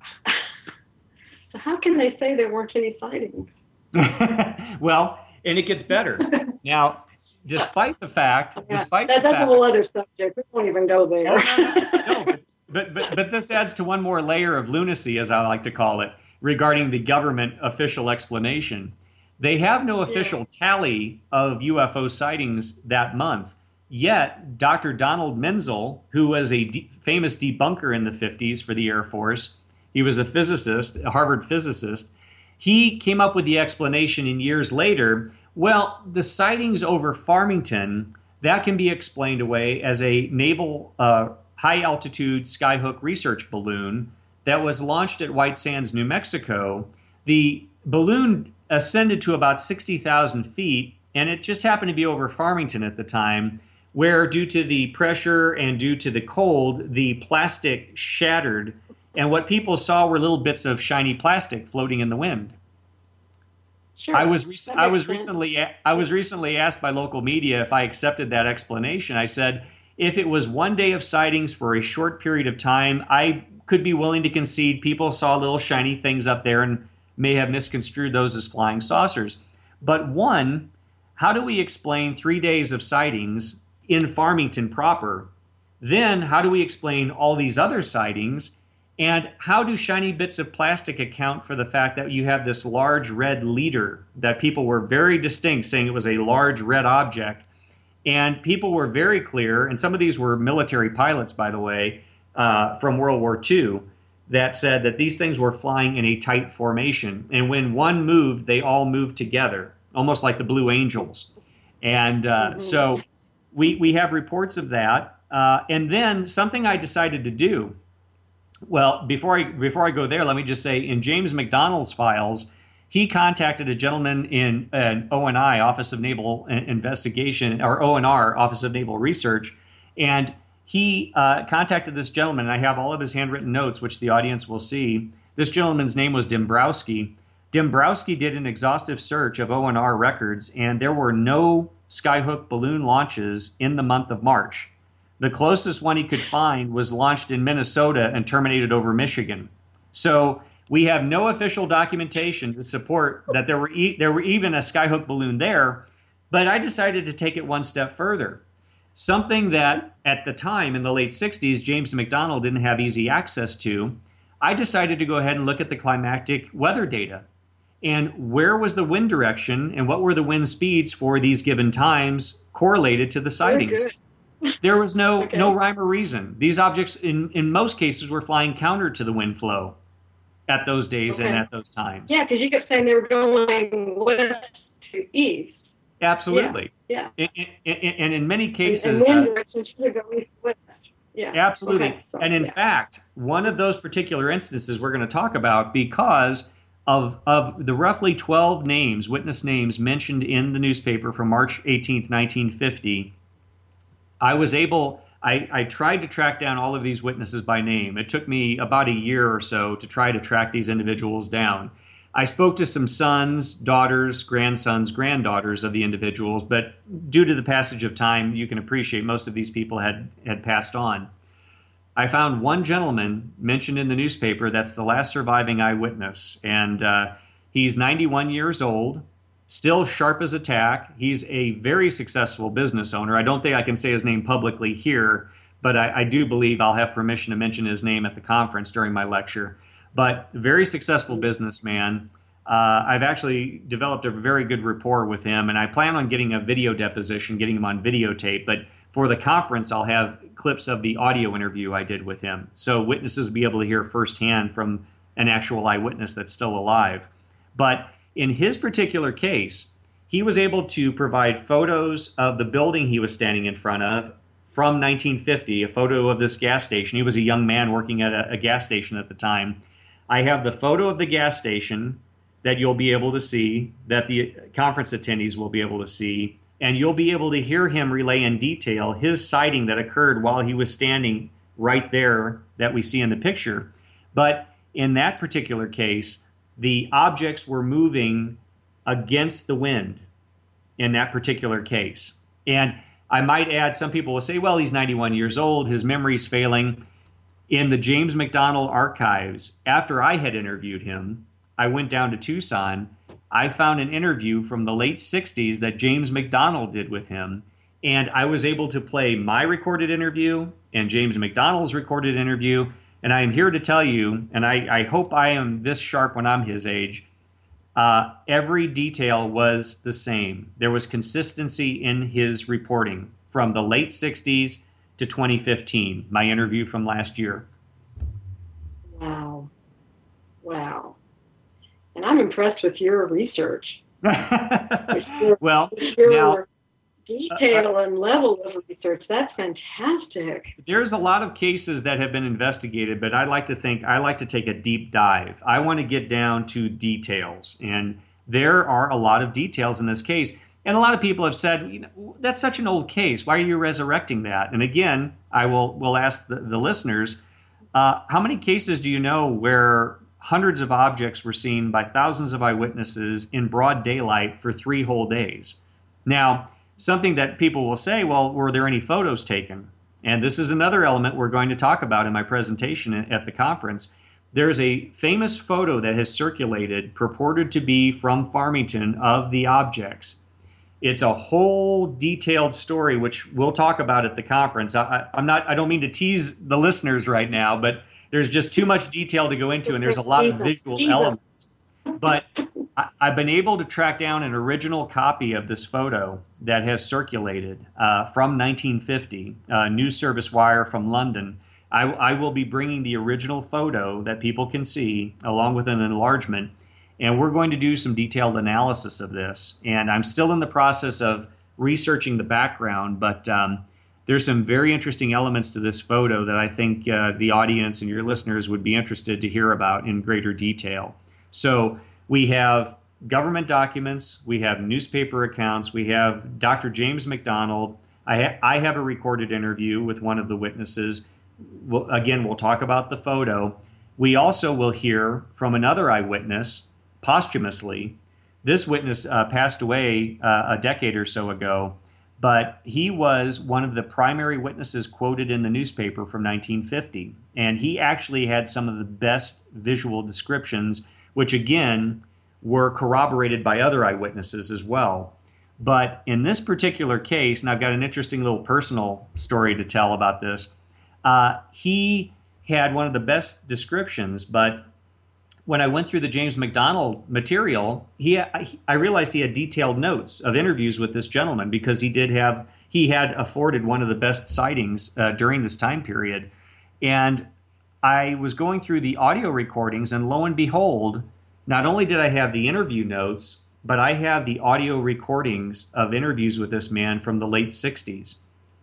so how can they say there weren't any sightings? Well, and it gets better. Now, despite the fact, Yeah, despite that, the that's fact, a whole other subject. We won't even go there. oh, no, no, no, but, but, but, but this adds to one more layer of lunacy, as I like to call it, regarding the government official explanation. They have no official yeah. tally of U F O sightings that month. Yet, Doctor Donald Menzel, who was a de- famous debunker in the fifties for the Air Force, he was a physicist, a Harvard physicist, he came up with the explanation in years later, well, the sightings over Farmington, that can be explained away as a naval uh, high-altitude skyhook research balloon that was launched at White Sands, New Mexico. The balloon ascended to about sixty thousand feet, and it just happened to be over Farmington at the time, where due to the pressure and due to the cold, the plastic shattered, and what people saw were little bits of shiny plastic floating in the wind. Sure, I was rec- I was sense. recently I was recently asked by local media if I accepted that explanation. I said if it was one day of sightings for a short period of time, I could be willing to concede people saw little shiny things up there and may have misconstrued those as flying saucers. But one, how do we explain three days of sightings in Farmington proper? Then how do we explain all these other sightings? And how do shiny bits of plastic account for the fact that you have this large red leader that people were very distinct saying it was a large red object? And people were very clear, and some of these were military pilots, by the way, uh, from World War Two, that said that these things were flying in a tight formation. And when one moved, they all moved together, almost like the Blue Angels. And uh, Mhm. so we, we have reports of that. Uh, and then something I decided to do, well, before I, before I go there, let me just say in James McDonald's files, he contacted a gentleman in an O N I, Office of Naval Investigation, or O N R, Office of Naval Research, and he uh, contacted this gentleman, and I have all of his handwritten notes, which the audience will see. This gentleman's name was Dombrowski. Dombrowski did an exhaustive search of O N R records, and there were no Skyhook balloon launches in the month of March. The closest one he could find was launched in Minnesota and terminated over Michigan. So we have no official documentation to support that there were e- there were even a Skyhook balloon there, but I decided to take it one step further. Something that at the time in the late sixties, James McDonald didn't have easy access to, I decided to go ahead and look at the climatic weather data. And where was the wind direction and what were the wind speeds for these given times correlated to the Very sightings? good. There was no Okay. no rhyme or reason. These objects, in, in most cases, were flying counter to the wind flow at those days and Okay. at those times. Yeah, because you kept saying they were going west to east. Absolutely. Yeah. And, and, and in many And, and cases, wind uh, direction should go east west. Yeah. absolutely. Okay. So, And in yeah. fact, one of those particular instances we're going to talk about because of, of the roughly twelve names, witness names mentioned in the newspaper from March eighteenth, nineteen fifty, I was able, I, I tried to track down all of these witnesses by name. It took me about a year or so to try to track these individuals down. I spoke to some sons, daughters, grandsons, granddaughters of the individuals, but due to the passage of time, you can appreciate most of these people had, had passed on. I found one gentleman mentioned in the newspaper that's the last surviving eyewitness, and uh, he's ninety-one years old, still sharp as a tack. He's a very successful business owner. I don't think I can say his name publicly here, but I, I do believe I'll have permission to mention his name at the conference during my lecture. But very successful businessman. Uh, I've actually developed a very good rapport with him, and I plan on getting a video deposition, getting him on videotape. But for the conference, I'll have clips of the audio interview I did with him, so witnesses will be able to hear firsthand from an actual eyewitness that's still alive. But in his particular case, he was able to provide photos of the building he was standing in front of from nineteen fifty, a photo of this gas station. He was a young man working at a, a gas station at the time. I have the photo of the gas station that you'll be able to see, that the conference attendees will be able to see, and you'll be able to hear him relay in detail his sighting that occurred while he was standing right there that we see in the picture. But in that particular case, the objects were moving against the wind in that particular case. And I might add, some people will say, well, he's ninety-one years old, his memory's failing. In the James McDonald archives, after I had interviewed him, I went down to Tucson. I found an interview from the late sixties that James McDonald did with him, and I was able to play my recorded interview and James McDonald's recorded interview. And I am here to tell you, and I, I hope I am this sharp when I'm his age, uh, every detail was the same. There was consistency in his reporting from the late sixties to twenty fifteen, my interview from last year. Wow. Wow. And I'm impressed with your research. With your, Well, with your now, detail and level of research. That's fantastic. there's a lot of cases that have been investigated, but I like to think, I like to take a deep dive. I want to get down to details. And there are a lot of details in this case. And a lot of people have said, you know, that's such an old case. Why are you resurrecting that? And again, I will will ask the, the listeners, uh, how many cases do you know where hundreds of objects were seen by thousands of eyewitnesses in broad daylight for three whole days? Now, something that people will say, well, were there any photos taken? And this is another element we're going to talk about in my presentation at the conference. There's a famous photo that has circulated, purported to be from Farmington, of the objects. It's a whole detailed story, which we'll talk about at the conference. I, I'm not, I don't mean to tease the listeners right now, but there's just too much detail to go into, and there's a lot of visual elements. But I, I've been able to track down an original copy of this photo that has circulated uh, from nineteen fifty, uh, News Service Wire from London. I, I will be bringing the original photo that people can see along with an enlargement, and we're going to do some detailed analysis of this. And I'm still in the process of researching the background, but um, there's some very interesting elements to this photo that I think uh, the audience and your listeners would be interested to hear about in greater detail. So we have government documents, we have newspaper accounts, we have Doctor James McDonald. I, ha- I have a recorded interview with one of the witnesses. We'll, again, we'll talk about the photo. We also will hear from another eyewitness posthumously. This witness uh, passed away uh, a decade or so ago, but he was one of the primary witnesses quoted in the newspaper from nineteen fifty. And he actually had some of the best visual descriptions, which again were corroborated by other eyewitnesses as well. But in this particular case, and I've got an interesting little personal story to tell about this, uh, he had one of the best descriptions, but when I went through the James McDonald material, he I, I realized he had detailed notes of interviews with this gentleman because he did have he had afforded one of the best sightings uh, during this time period. And I was going through the audio recordings, and lo and behold, not only did I have the interview notes, but I have the audio recordings of interviews with this man from the late sixties.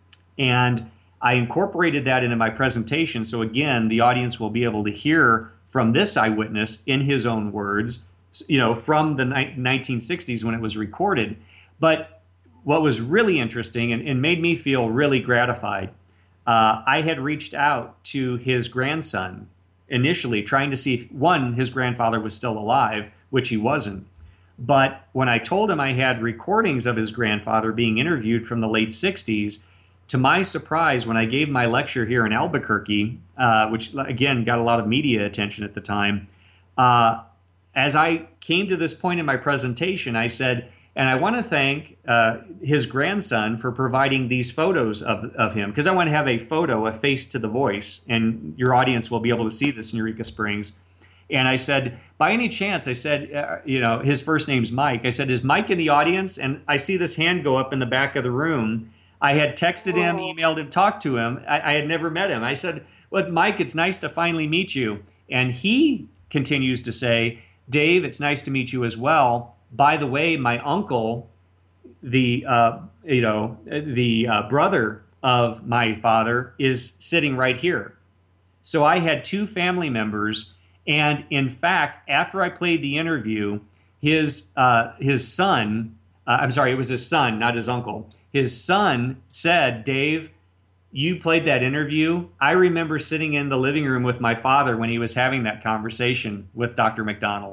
And I incorporated that into my presentation. So again, the audience will be able to hear from this eyewitness in his own words, you know, from the ni- nineteen sixties when it was recorded. But what was really interesting and, and made me feel really gratified, uh, I had reached out to his grandson initially, trying to see if, one, his grandfather was still alive, which he wasn't. But when I told him I had recordings of his grandfather being interviewed from the late sixties, to my surprise, when I gave my lecture here in Albuquerque, uh, which again got a lot of media attention at the time, uh, as I came to this point in my presentation, I said, and I want to thank uh, his grandson for providing these photos of, of him, because I want to have a photo, a face to the voice, and your audience will be able to see this in Eureka Springs. And I said, by any chance, I said, uh, you know, his first name's Mike. I said, is Mike in the audience? And I see this hand go up in the back of the room. I had texted him, emailed him, talked to him. I, I had never met him. I said, well, Mike, it's nice to finally meet you. And he continues to say, Dave, it's nice to meet you as well. By the way, my uncle, the uh, you know the uh, brother of my father, is sitting right here. So I had two family members. And in fact, after I played the interview, his uh, his son, uh, I'm sorry, it was his son, not his uncle. His son said, Dave, you played that interview. I remember sitting in the living room with my father when he was having that conversation with Doctor McDonald.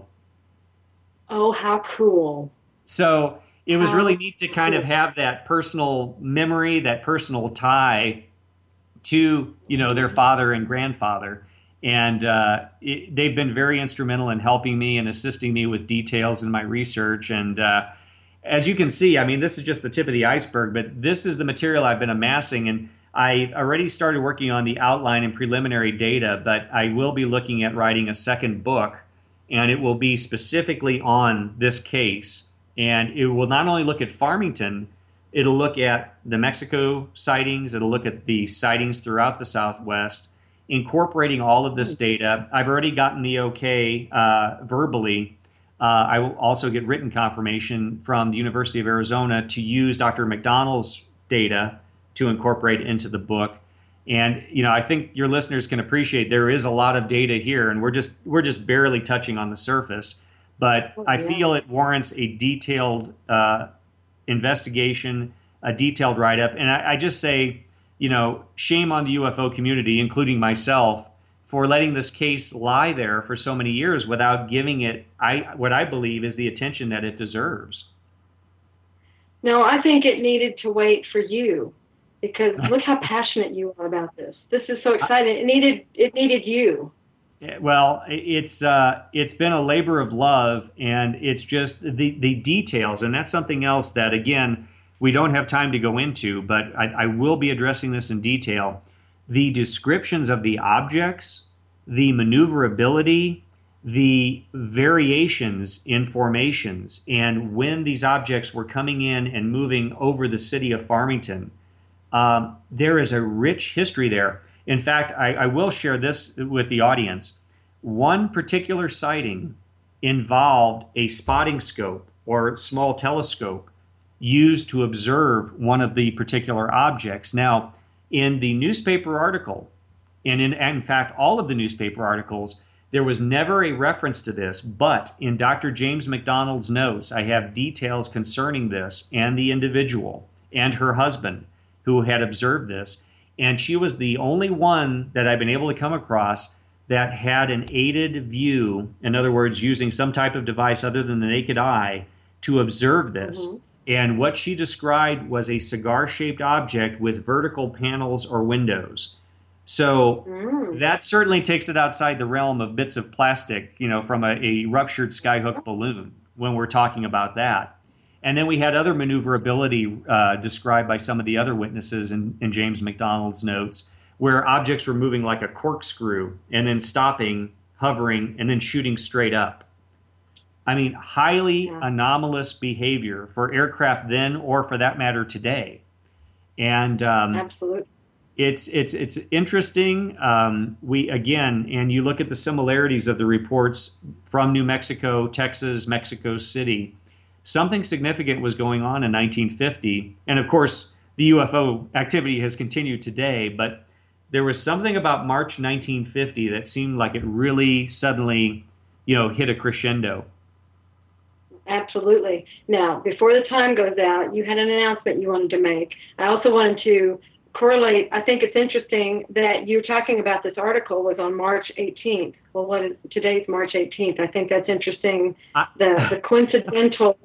Oh, how cool. So it was How really neat to kind of cool. have that personal memory, that personal tie to, you know, their father and grandfather. And uh, it, they've been very instrumental in helping me and assisting me with details in my research. And uh, as you can see, I mean, this is just the tip of the iceberg, but this is the material I've been amassing. And I already started working on the outline and preliminary data, but I will be looking at writing a second book, and it will be specifically on this case. And it will not only look at Farmington, it'll look at the Mexico sightings, it'll look at the sightings throughout the Southwest, incorporating all of this data. I've already gotten the okay uh, verbally. Uh, I will also get written confirmation from the University of Arizona to use Doctor McDonald's data to incorporate into the book. And you know, I think your listeners can appreciate there is a lot of data here, and we're just we're just barely touching on the surface. But Oh, I yeah. feel it warrants a detailed uh, investigation, a detailed write-up. And I, I just say, you know, shame on the U F O community, including myself, for letting this case lie there for so many years without giving it I what I believe is the attention that it deserves. No, I think it needed to wait for you, because look how passionate you are about this. This is so exciting. It needed it needed you. Yeah, well, it's uh, it's been a labor of love, and it's just the the details, and that's something else that, again, we don't have time to go into, but I, I will be addressing this in detail. The descriptions of the objects, the maneuverability, the variations in formations and when these objects were coming in and moving over the city of Farmington. Um, there is a rich history there. In fact, I, I will share this with the audience. One particular sighting involved a spotting scope or small telescope used to observe one of the particular objects. Now, in the newspaper article, and in, in fact, all of the newspaper articles, there was never a reference to this, but in Doctor James McDonald's notes, I have details concerning this and the individual and her husband who had observed this. And she was the only one that I've been able to come across that had an aided view, in other words, using some type of device other than the naked eye to observe this. Mm-hmm. And what she described was a cigar-shaped object with vertical panels or windows. So mm. that certainly takes it outside the realm of bits of plastic, you know, from a, a ruptured skyhook balloon when we're talking about that. And then we had other maneuverability uh, described by some of the other witnesses in, in James McDonald's notes, where objects were moving like a corkscrew and then stopping, hovering, and then shooting straight up. I mean, highly yeah. anomalous behavior for aircraft then, or for that matter today. And um, absolutely. It's it's it's interesting. Um, we again, and you look at the similarities of the reports from New Mexico, Texas, Mexico City. Something significant was going on in nineteen fifty, and of course, the U F O activity has continued today. But there was something about March nineteen fifty that seemed like it really suddenly, you know, hit a crescendo. Absolutely. Now, before the time goes out, you had an announcement you wanted to make. I also wanted to correlate. I think it's interesting that you're talking about this article was on March eighteenth. Well, what is today's March eighteenth? I think that's interesting. I, the the coincidental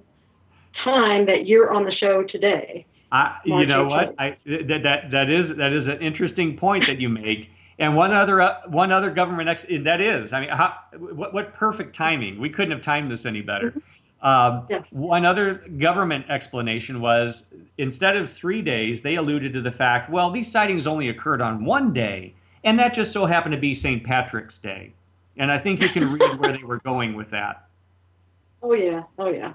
time that you're on the show today. I, you know what? I, that that that is that is an interesting point that you make. And one other uh, one other government ex- that is. I mean, how, what what perfect timing? We couldn't have timed this any better. Mm-hmm. Um, yeah. One other government explanation was, instead of three days, they alluded to the fact, well, these sightings only occurred on one day, and that just so happened to be Saint Patrick's Day. And I think you can read where they were going with that. Oh, yeah. Oh, yeah.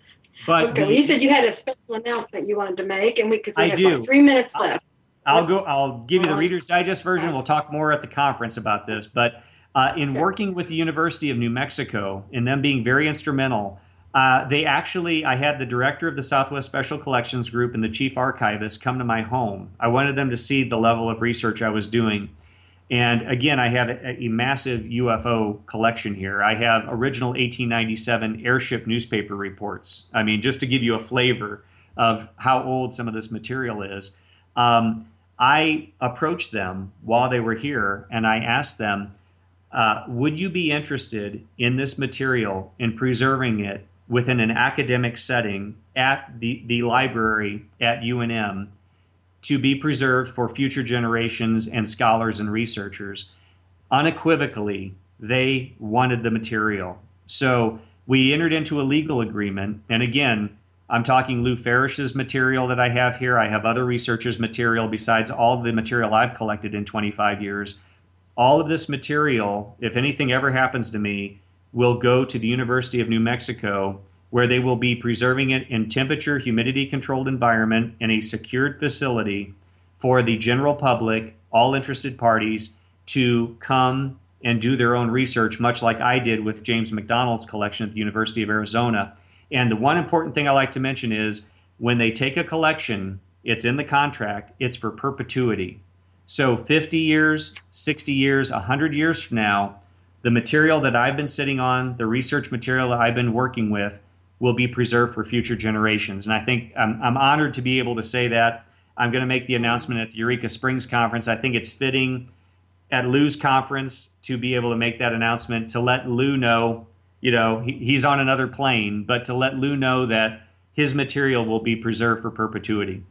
But okay, the, well, you said you had a special announcement you wanted to make, and we could I have do. Like three minutes left. I'll, I'll go. I'll give you the Reader's Digest version. We'll talk more at the conference about this. But uh, in okay. working with the University of New Mexico, and them being very instrumental, Uh, they actually, I had the director of the Southwest Special Collections Group and the chief archivist come to my home. I wanted them to see the level of research I was doing. And again, I have a, a massive U F O collection here. I have original eighteen ninety-seven airship newspaper reports. I mean, just to give you a flavor of how old some of this material is. Um, I approached them while they were here, and I asked them, uh, would you be interested in this material, in preserving it within an academic setting at the, the library at U N M to be preserved for future generations and scholars and researchers? Unequivocally, they wanted the material. So we entered into a legal agreement. And again, I'm talking Lou Farish's material that I have here. I have other researchers' material besides all of the material I've collected in twenty-five years. All of this material, if anything ever happens to me, will go to the University of New Mexico, where they will be preserving it in temperature, humidity-controlled environment in a secured facility for the general public, all interested parties, to come and do their own research, much like I did with James McDonald's collection at the University of Arizona. And the one important thing I like to mention is, when they take a collection, it's in the contract, it's for perpetuity. So fifty years, sixty years, one hundred years from now, the material that I've been sitting on, the research material that I've been working with, will be preserved for future generations. And I think I'm, I'm honored to be able to say that. I'm going to make the announcement at the Eureka Springs Conference. I think it's fitting at Lou's conference to be able to make that announcement, to let Lou know, you know, he, he's on another plane, but to let Lou know that his material will be preserved for perpetuity.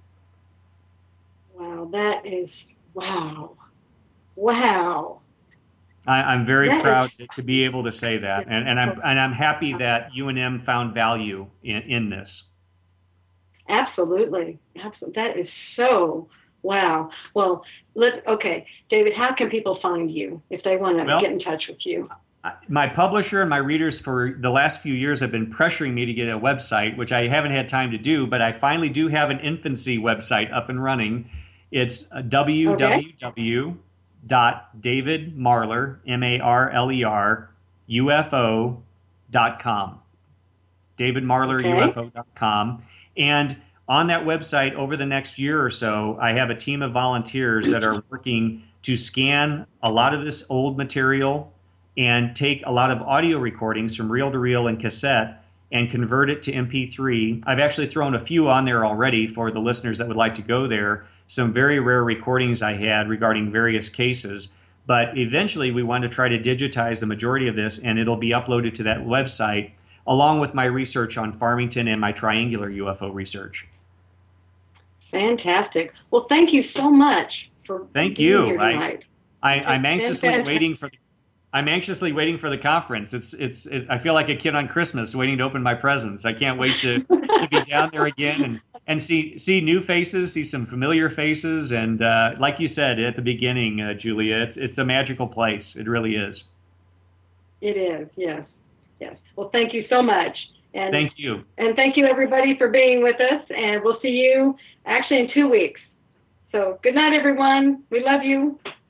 Wow, that is, wow. Wow. I, I'm very that proud is, to be able to say that, and, and I'm and I'm happy that U N M found value in, in this. Absolutely, absolutely. That is so wow. Well, let okay, David. How can people find you if they want to well, get in touch with you? My publisher and my readers for the last few years have been pressuring me to get a website, which I haven't had time to do, but I finally do have an infancy website up and running. It's Okay. w w w dot david marler, M A R L E R, U F O dot com. david marler U F Okay. O dot com. And on that website, over the next year or so, I have a team of volunteers that are working to scan a lot of this old material and take a lot of audio recordings from reel to reel and cassette and convert it to M P three. I've actually thrown a few on there already for the listeners that would like to go there. Some very rare recordings I had regarding various cases. But eventually, we want to try to digitize the majority of this, and it'll be uploaded to that website, along with my research on Farmington and my triangular U F O research. Fantastic. Well, thank you so much for Thank being you. here I, tonight. I I'm It's been anxiously fantastic. waiting for the I'm anxiously waiting for the conference. It's it's it, I feel like a kid on Christmas waiting to open my presents. I can't wait to to be down there again and and see see new faces, see some familiar faces, and uh, like you said at the beginning, uh, Julia, it's it's a magical place. It really is. It is, yes, yes. Well, thank you so much. And Thank you. and thank you everybody for being with us. And we'll see you actually in two weeks. So good night, everyone. We love you.